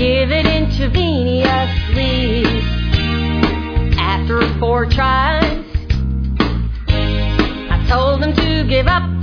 give it intravenously. After 4 tries, I told them to give up